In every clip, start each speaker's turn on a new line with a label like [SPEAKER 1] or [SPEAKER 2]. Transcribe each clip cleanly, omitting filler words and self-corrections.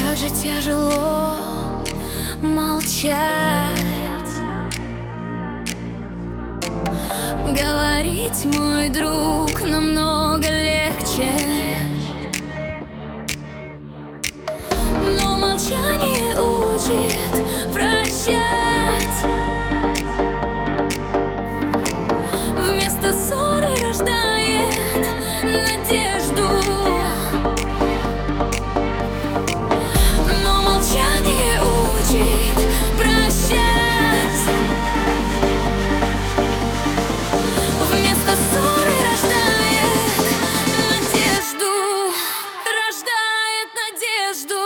[SPEAKER 1] Как же тяжело молчать, говорить, мой друг, намного легче. Но молчание учит прощать. Вместо ссоры рождает надежду. Но молчание учит прощать. Вместо ссоры рождает надежду. Рождает надежду.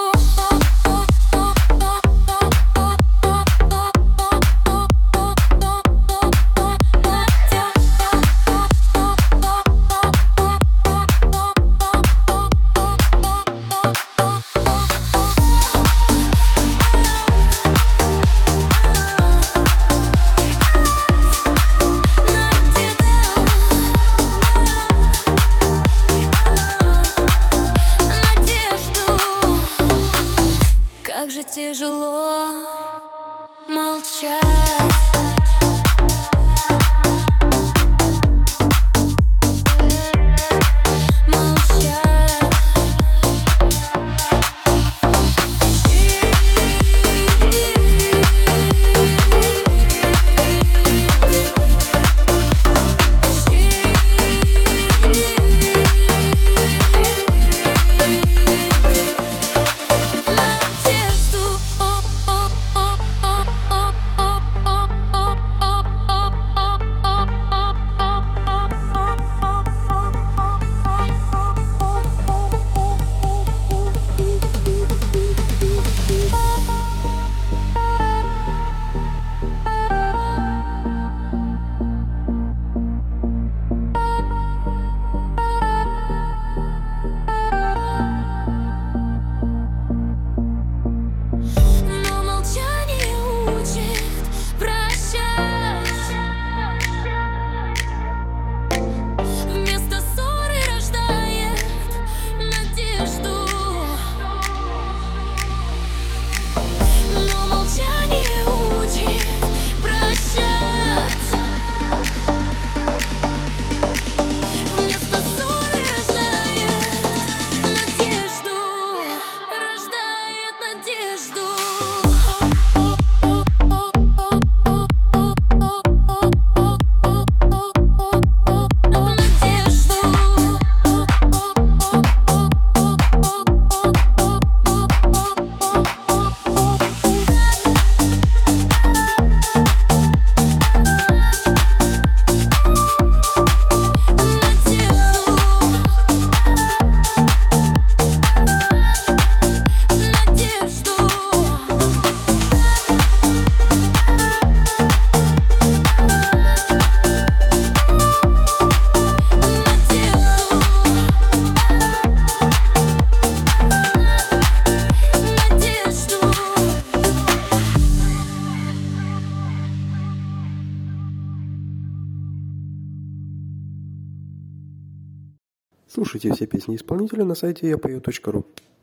[SPEAKER 1] Как же тяжело молчать.
[SPEAKER 2] Слушайте все песни исполнителя на сайте yapою.ru.